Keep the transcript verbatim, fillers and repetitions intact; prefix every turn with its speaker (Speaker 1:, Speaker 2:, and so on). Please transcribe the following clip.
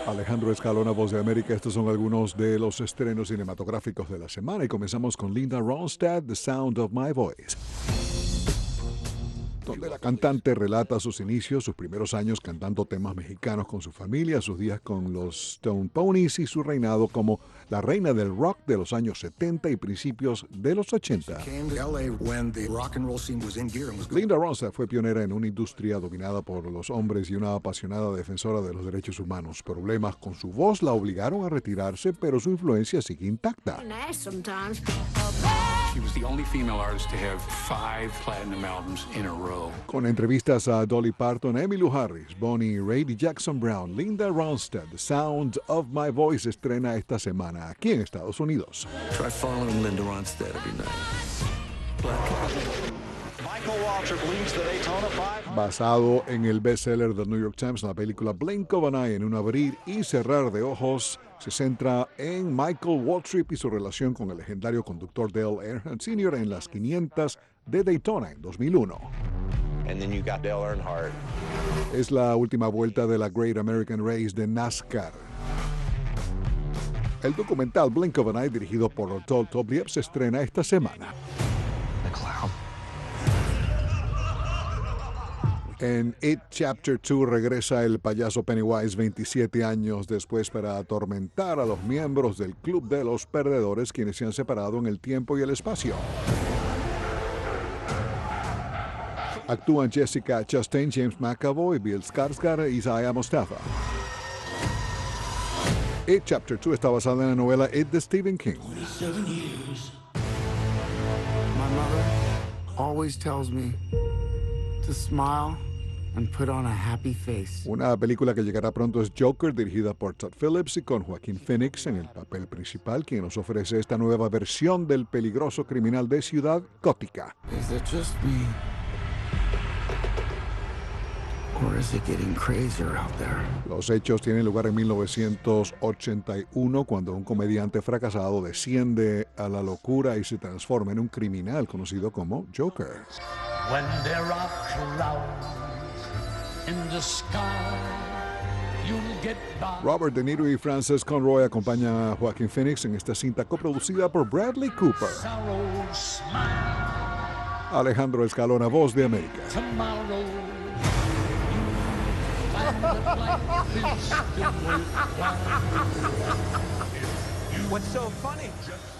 Speaker 1: Alejandro Escalona, Voz de América. Estos son algunos de los estrenos cinematográficos de la semana y comenzamos con Linda Ronstadt, The Sound of My Voice, donde la cantante relata sus inicios, sus primeros años cantando temas mexicanos con su familia, sus días con los Stone Ponies y su reinado como la reina del rock de los años setenta y principios de los ochenta. Linda Ronstadt fue pionera en una industria dominada por los hombres y una apasionada defensora de los derechos humanos. Problemas con su voz la obligaron a retirarse, pero su influencia sigue intacta.
Speaker 2: She was the only female artist to have five platinum albums in a row.
Speaker 1: Con entrevistas a Dolly Parton, Emmylou Harris, Bonnie Raitt y Jackson Brown, Linda Ronstadt, The Sound of My Voice, estrena esta semana aquí en Estados Unidos.
Speaker 3: Try following Linda Ronstadt every night.
Speaker 4: Michael Waltrip leads the Daytona five hundred.
Speaker 1: Basado en el bestseller del New York Times, la película Blink of an Eye, en un abrir y cerrar de ojos, se centra en Michael Waltrip y su relación con el legendario conductor Dale Earnhardt senior en las quinientas de Daytona en dos mil uno.
Speaker 4: And then you got Dale Earnhardt.
Speaker 1: Es la última vuelta de la Great American Race de NASCAR. El documental Blink of an Eye, dirigido por Todd Tobliev, se estrena esta semana.
Speaker 4: The clown.
Speaker 1: En It Chapter dos regresa el payaso Pennywise veintisiete años después para atormentar a los miembros del Club de los Perdedores, quienes se han separado en el tiempo y el espacio. Actúan Jessica Chastain, James McAvoy, Bill Skarsgård y Isaiah Mustafa. It Chapter dos está basada en la novela It de Stephen King.
Speaker 5: My mother always tells me to smile and put on a happy face.
Speaker 1: Una película que llegará pronto es Joker, dirigida por Todd Phillips y con Joaquin Phoenix en el papel principal, quien nos ofrece esta nueva versión del peligroso criminal de Ciudad Gótica.
Speaker 5: Is it just me? Or is it getting crazier out there?
Speaker 1: Los hechos tienen lugar en mil novecientos ochenta y uno, cuando un comediante fracasado desciende a la locura y se transforma en un criminal conocido como Joker.
Speaker 6: When there are clouds in the sky, you'll get by.
Speaker 1: Robert De Niro y Frances Conroy acompañan a Joaquin Phoenix en esta cinta coproducida por Bradley Cooper.
Speaker 6: Sorrow smile
Speaker 1: Alejandro Escalona, Voz de América.
Speaker 6: tomorrow. You find that life is still worthwhile.
Speaker 4: What's so funny? Just